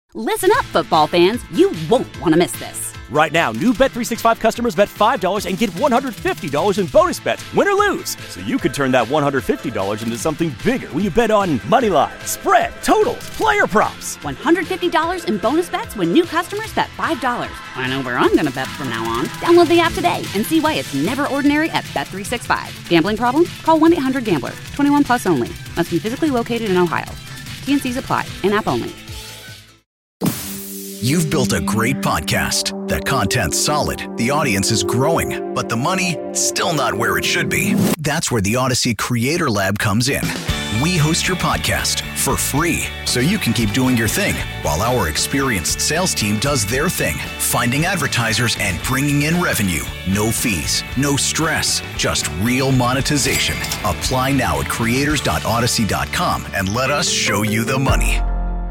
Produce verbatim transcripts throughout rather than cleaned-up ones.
Listen up, football fans. You won't want to miss this. Right now, new Bet three sixty-five customers bet five dollars and get one hundred fifty dollars in bonus bets, win or lose. So you could turn that one hundred fifty dollars into something bigger when you bet on money line, spread, totals, player props. one hundred fifty dollars in bonus bets when new customers bet five dollars. I know where I'm going to bet from now on. Download the app today and see why it's never ordinary at Bet three sixty-five. Gambling problem? Call one eight hundred gambler. twenty-one plus only. Must be physically located in Ohio. T and C's apply. In-app only. You've built a great podcast. The content's solid, the audience is growing, but the money, still not where it should be. That's where the Odyssey Creator Lab comes in. We host your podcast for free, so you can keep doing your thing, while our experienced sales team does their thing, finding advertisers and bringing in revenue. No fees, no stress, just real monetization. Apply now at creators dot odyssey dot com and let us show you the money.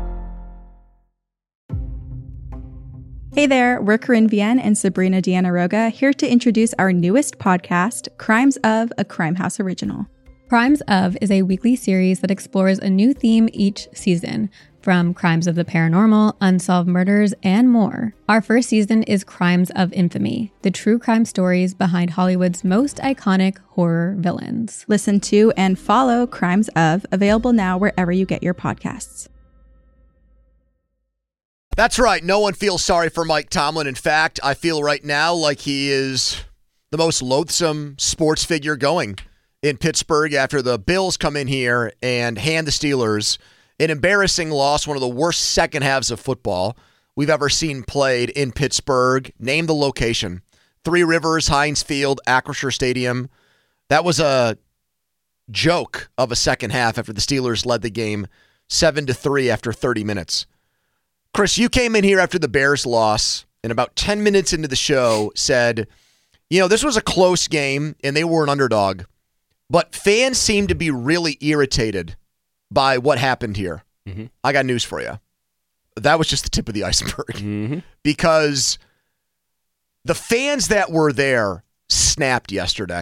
Hey there, we're Corinne Vienne and Sabrina Deanna Roga, here to introduce our newest podcast, Crimes of, a Crime House original. Crimes of is a weekly series that explores a new theme each season, from crimes of the paranormal, unsolved murders, and more. Our first season is Crimes of Infamy, the true crime stories behind Hollywood's most iconic horror villains. Listen to and follow Crimes of, available now wherever you get your podcasts. That's right. No one feels sorry for Mike Tomlin. In fact, I feel right now like he is the most loathsome sports figure going in Pittsburgh after the Bills come in here and hand the Steelers an embarrassing loss, one of the worst second halves of football we've ever seen played in Pittsburgh. Name the location. Three Rivers, Heinz Field, Acrisure Stadium. That was a joke of a second half after the Steelers led the game seven to three after thirty minutes. Chris, you came in here after the Bears loss, and about ten minutes into the show said, you know, this was a close game, and they were an underdog, but fans seem to be really irritated by what happened here. Mm-hmm. I got news for you. That was just the tip of the iceberg. Mm-hmm. Because the fans that were there snapped yesterday.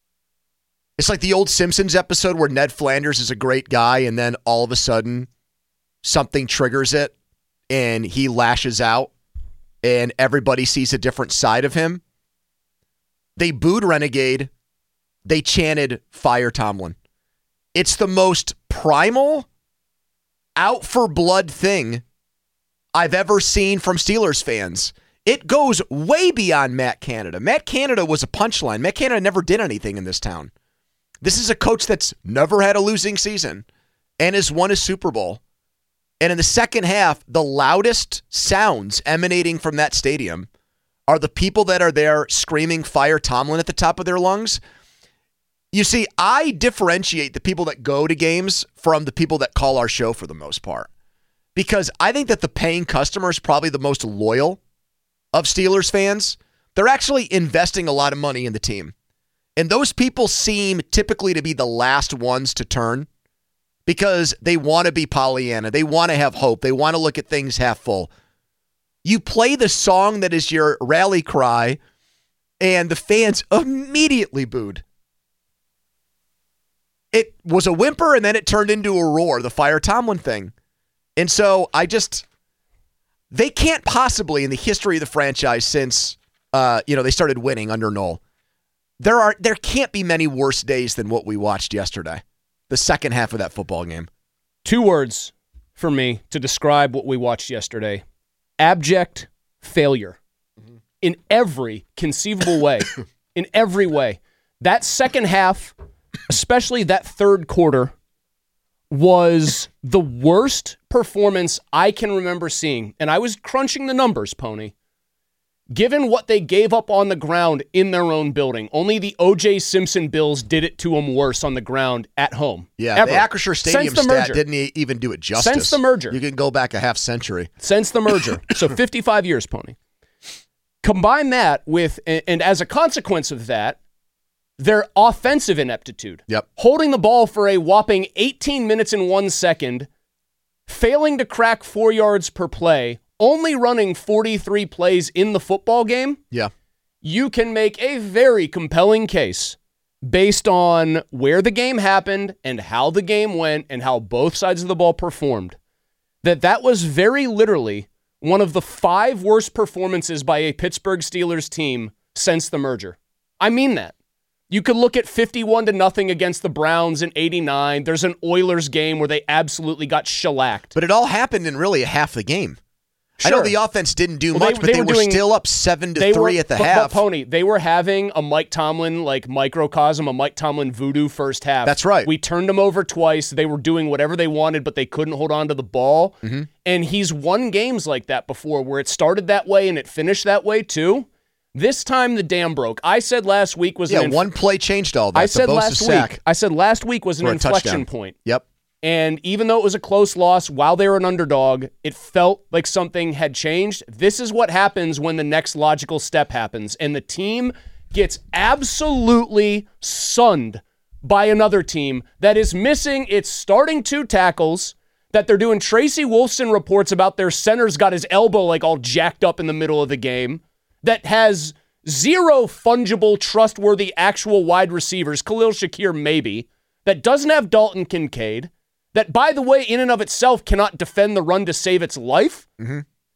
It's like the old Simpsons episode where Ned Flanders is a great guy, and then all of a sudden something triggers it, and he lashes out, and everybody sees a different side of him. They booed Renegade. They chanted, "Fire Tomlin." It's the most primal, out for blood thing I've ever seen from Steelers fans. It goes way beyond Matt Canada. Matt Canada was a punchline. Matt Canada never did anything in this town. This is a coach that's never had a losing season and has won a Super Bowl. And in the second half, the loudest sounds emanating from that stadium are the people that are there screaming "Fire Tomlin" at the top of their lungs. You see, I differentiate the people that go to games from the people that call our show for the most part. Because I think that the paying customer is probably the most loyal of Steelers fans. They're actually investing a lot of money in the team. And those people seem typically to be the last ones to turn, because they want to be Pollyanna. They want to have hope. They want to look at things half full. You play the song that is your rally cry, and the fans immediately booed. It was a whimper, and then it turned into a roar, the "Fire Tomlin" thing. And so I just, they can't possibly, in the history of the franchise since uh, you know they started winning under Noel, there are there can't be many worse days than what we watched yesterday. The second half of that football game. Two words for me to describe what we watched yesterday. Abject failure. Mm-hmm. In every conceivable way. In every way. That second half, especially that third quarter, was the worst performance I can remember seeing. And I was crunching the numbers, Pony. Given what they gave up on the ground in their own building, only the O J Simpson Bills did it to them worse on the ground at home. Yeah, ever. The Acrisure Stadium the stat merger. didn't even do it justice. Since the merger. You can go back a half century. Since the merger. So fifty-five years, Pony. Combine that with, and as a consequence of that, their offensive ineptitude. Yep. Holding the ball for a whopping eighteen minutes and one second, failing to crack four yards per play, only running forty-three plays in the football game. Yeah. You can make a very compelling case based on where the game happened and how the game went and how both sides of the ball performed that that was very literally one of the five worst performances by a Pittsburgh Steelers team since the merger. I mean that. You could look at fifty-one to nothing against the Browns in eighty-nine. There's an Oilers game where they absolutely got shellacked. But it all happened in really a half the game. Sure. I know the offense didn't do well, much, they, but they, they, were, were doing, still up seven to three were, at the but, half. But Pony, they were having a Mike Tomlin like microcosm, a Mike Tomlin voodoo first half. That's right. We turned them over twice. They were doing whatever they wanted, but they couldn't hold on to the ball. Mm-hmm. And he's won games like that before, where it started that way and it finished that way too. This time the dam broke. I said last week was yeah an inf- one play changed all that. I said the last sack week. I said last week was an inflection touchdown. point. Yep. And even though it was a close loss while they were an underdog, it felt like something had changed. This is what happens when the next logical step happens, and the team gets absolutely sunned by another team that is missing its starting two tackles, that they're doing Tracy Wolfson reports about their center's got his elbow like all jacked up in the middle of the game, that has zero fungible, trustworthy, actual wide receivers, Khalil Shakir maybe, that doesn't have Dalton Kincaid, that, by the way, in and of itself cannot defend the run to save its life. Mm-hmm.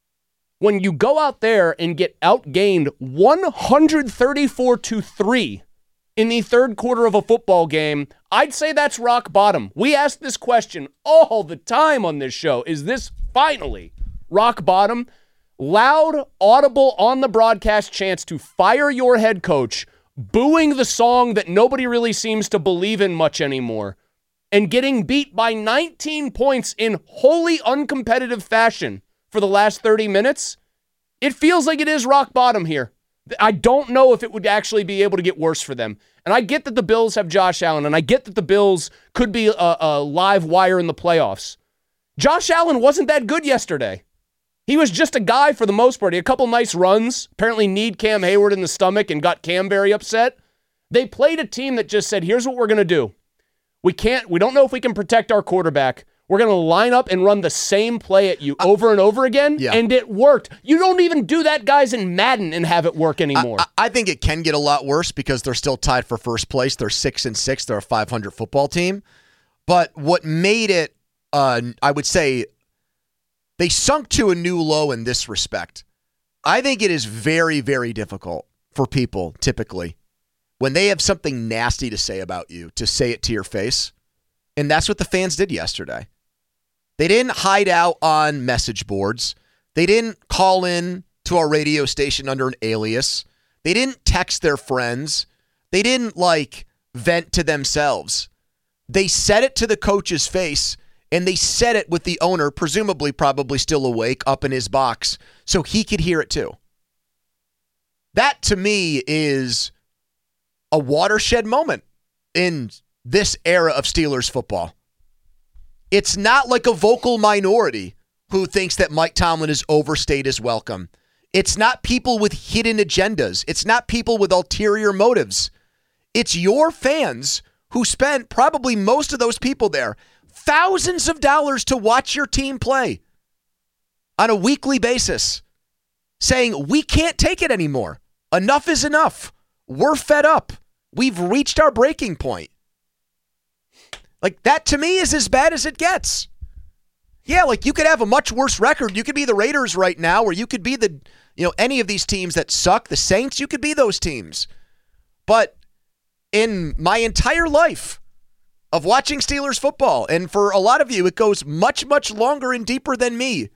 When you go out there and get outgained one thirty-four to three in the third quarter of a football game, I'd say that's rock bottom. We ask this question all the time on this show. Is this finally rock bottom? Loud, audible, on the broadcast chance to fire your head coach, booing the song that nobody really seems to believe in much anymore, and getting beat by nineteen points in wholly uncompetitive fashion for the last thirty minutes, it feels like it is rock bottom here. I don't know if it would actually be able to get worse for them. And I get that the Bills have Josh Allen, and I get that the Bills could be a, a live wire in the playoffs. Josh Allen wasn't that good yesterday. He was just a guy for the most part. He had a couple nice runs, apparently kneed Cam Hayward in the stomach and got Cam very upset. They played a team that just said, here's what we're going to do. We can't, we don't know if we can protect our quarterback. We're going to line up and run the same play at you over and over again, yeah. and it worked. You don't even do that, guys, in Madden and have it work anymore. I, I think it can get a lot worse because they're still tied for first place. They're six and six. They're a five hundred football team. But what made it, uh, I would say, they sunk to a new low in this respect. I think it is very, very difficult for people, typically, when they have something nasty to say about you, to say it to your face. And that's what the fans did yesterday. They didn't hide out on message boards. They didn't call in to our radio station under an alias. They didn't text their friends. They didn't, like, vent to themselves. They said it to the coach's face, and they said it with the owner, presumably probably still awake, up in his box, so he could hear it too. That, to me, is a watershed moment in this era of Steelers football. It's not like a vocal minority who thinks that Mike Tomlin has overstayed his welcome. It's not people with hidden agendas. It's not people with ulterior motives. It's your fans who spent, probably most of those people there, thousands of dollars to watch your team play on a weekly basis, saying, we can't take it anymore. Enough is enough. We're fed up. We've reached our breaking point. Like, that to me is as bad as it gets. Yeah, like, you could have a much worse record. You could be the Raiders right now, or you could be the, you know, any of these teams that suck. The Saints, you could be those teams. But in my entire life of watching Steelers football, and for a lot of you, it goes much, much longer and deeper than me,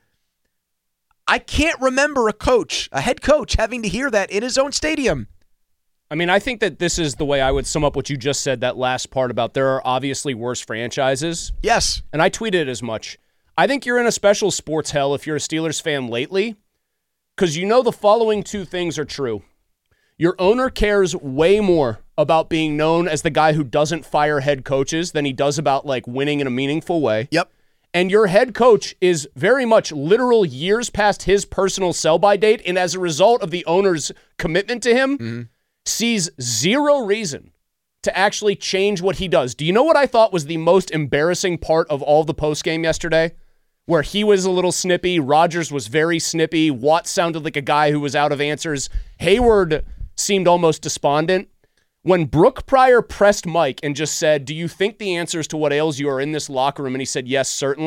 I can't remember a coach, a head coach, having to hear that in his own stadium. I mean, I think that this is the way I would sum up what you just said, that last part about there are obviously worse franchises. Yes. And I tweeted as much. I think you're in a special sports hell if you're a Steelers fan lately, because you know the following two things are true. Your owner cares way more about being known as the guy who doesn't fire head coaches than he does about, like, winning in a meaningful way. Yep. And your head coach is very much literal years past his personal sell-by date, and as a result of the owner's commitment to him, mm-hmm. sees zero reason to actually change what he does. Do you know what I thought was the most embarrassing part of all the postgame yesterday? Where he was a little snippy, Rodgers was very snippy, Watt sounded like a guy who was out of answers, Hayward seemed almost despondent. When Brooke Pryor pressed Mike and just said, do you think the answers to what ails you are in this locker room? And he said, yes, certainly.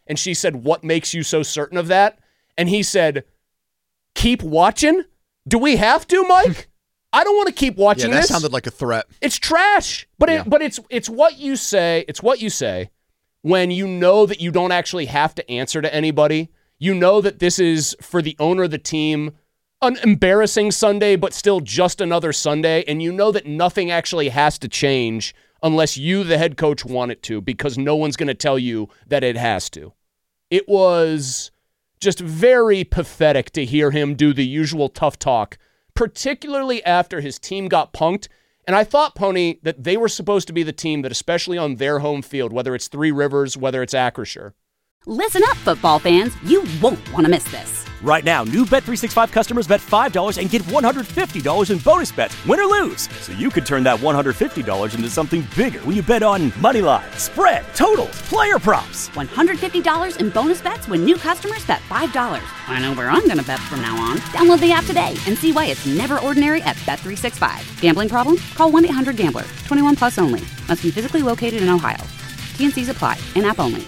And she said, what makes you so certain of that? And he said, keep watching? Do we have to, Mike? I don't want to keep watching yeah, that this. That sounded like a threat. It's trash. But it, yeah. but it's it's what you say. It's what you say when you know that you don't actually have to answer to anybody. You know that this is, for the owner of the team, an embarrassing Sunday, but still just another Sunday. And you know that nothing actually has to change unless you, the head coach, want it to, because no one's going to tell you that it has to. It was just very pathetic to hear him do the usual tough talk, particularly after his team got punked. And I thought, Pony, that they were supposed to be the team that, especially on their home field, whether it's Three Rivers, whether it's Acrisure. Listen up, football fans. You won't want to miss this. Right now, new Bet three sixty-five customers bet five dollars and get one hundred fifty dollars in bonus bets, win or lose. So you could turn that one hundred fifty dollars into something bigger when you bet on money line, spread, totals, player props. one hundred fifty dollars in bonus bets when new customers bet five dollars. I know where I'm going to bet from now on. Download the app today and see why it's never ordinary at Bet three sixty-five. Gambling problem? Call one eight hundred gambler. twenty-one plus only. Must be physically located in Ohio. T N Cs apply. In-app only.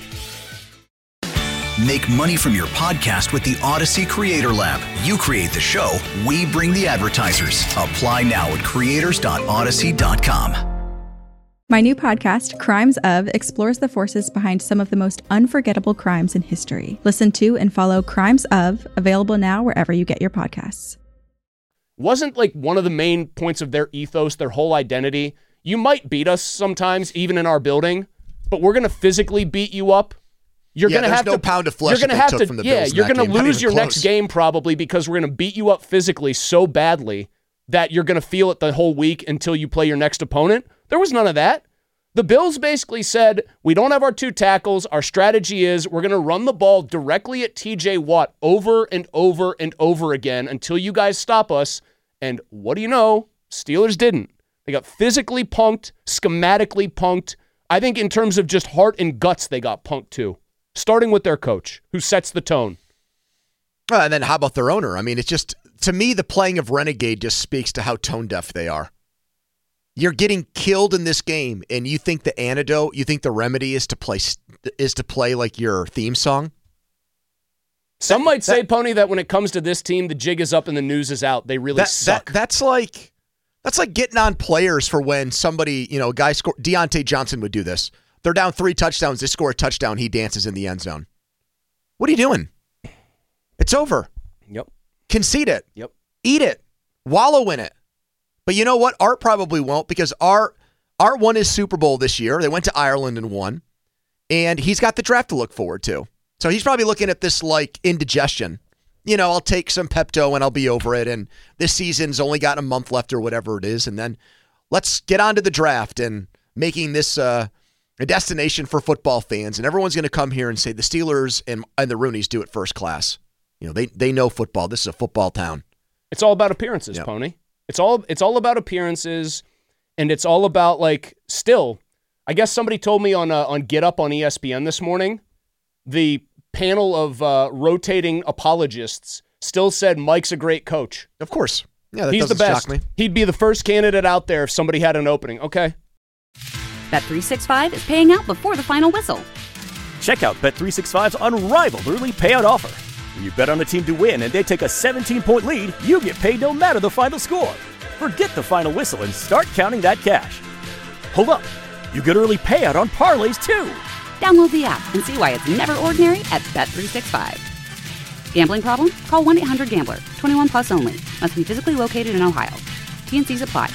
Make money from your podcast with the Odyssey Creator Lab. You create the show, we bring the advertisers. Apply now at creators dot odyssey dot com. My new podcast, Crimes Of, explores the forces behind some of the most unforgettable crimes in history. Listen to and follow Crimes Of, available now wherever you get your podcasts. Wasn't like one of the main points of their ethos, their whole identity, you might beat us sometimes, even in our building, but we're going to physically beat you up. You're yeah, going to have no to pound of flesh you're gonna that have they to, took from the yeah, Bills in you're that going to game. Not lose even your close. next game probably because we're going to beat you up physically so badly that you're going to feel it the whole week until you play your next opponent. There was none of that. The Bills basically said, we don't have our two tackles. Our strategy is we're going to run the ball directly at T J Watt over and over and over again until you guys stop us. And what do you know? Steelers didn't. They got physically punked, schematically punked. I think in terms of just heart and guts, they got punked too. Starting with their coach, who sets the tone. Uh, and then how about their owner? I mean, it's just, to me, the playing of Renegade just speaks to how tone deaf they are. You're getting killed in this game, and you think the antidote, you think the remedy is to play is to play like your theme song? Some that, might say, that, Pony, that when it comes to this team, the jig is up and the news is out. They really that, suck. That, that's like that's like getting on players for when somebody, you know, a guy score. Deontay Johnson would do this. They're down three touchdowns. They score a touchdown. He dances in the end zone. What are you doing? It's over. Yep. Concede it. Yep. Eat it. Wallow in it. But you know what? Art probably won't, because Art, Art won his Super Bowl this year. They went to Ireland and won. And he's got the draft to look forward to. So he's probably looking at this like indigestion. You know, I'll take some Pepto and I'll be over it. And this season's only got a month left or whatever it is. And then let's get on to the draft and making this uh, a destination for football fans. And everyone's going to come here and say the Steelers and, and the Rooneys do it first class. You know, they they know football. This is a football town. It's all about appearances, yep. Pony. It's all it's all about appearances, and it's all about, like, still, I guess somebody told me on uh, on Get Up on E S P N this morning, the panel of uh, rotating apologists still said Mike's a great coach. Of course. Yeah, that He's the doesn't best. shock me. He'd be the first candidate out there if somebody had an opening. Okay. Bet three sixty-five is paying out before the final whistle. Check out Bet three sixty-five's unrivaled early payout offer. When you bet on a team to win and they take a seventeen-point lead, you get paid no matter the final score. Forget the final whistle and start counting that cash. Hold up. You get early payout on parlays, too. Download the app and see why it's never ordinary at Bet three sixty-five. Gambling problem? Call one eight hundred gambler. twenty-one plus only. Must be physically located in Ohio. T N Cs apply.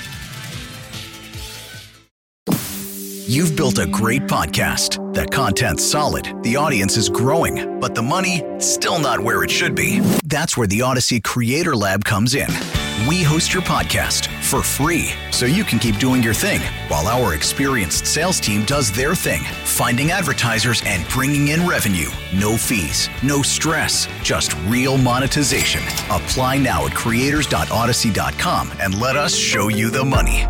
You've built a great podcast. That content's solid, the audience is growing, but the money, still not where it should be. That's where the Odyssey Creator Lab comes in. We host your podcast for free, so you can keep doing your thing, while our experienced sales team does their thing, finding advertisers and bringing in revenue. No fees, no stress, just real monetization. Apply now at creators dot odyssey dot com and let us show you the money.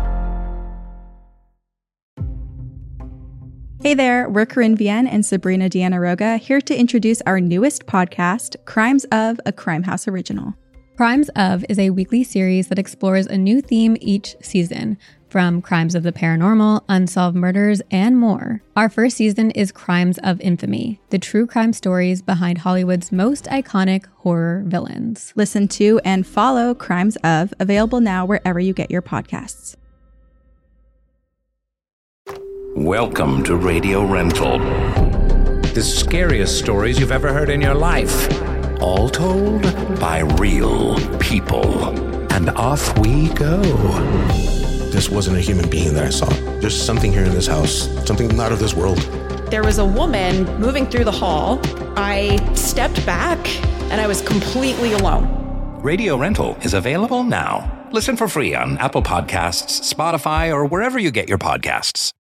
Hey there, we're Corinne Vienne and Sabrina Dianaroga, here to introduce our newest podcast, Crimes Of, a Crime House original. Crimes of is a weekly series that explores a new theme each season, from crimes of the paranormal, unsolved murders, and more. Our first season is Crimes of Infamy, the true crime stories behind Hollywood's most iconic horror villains. Listen to and follow Crimes of, available now wherever you get your podcasts. Welcome to Radio Rental. The scariest stories you've ever heard in your life. All told by real people. And off we go. This wasn't a human being that I saw. There's something here in this house, something not of this world. There was a woman moving through the hall. I stepped back and I was completely alone. Radio Rental is available now. Listen for free on Apple Podcasts, Spotify, or wherever you get your podcasts.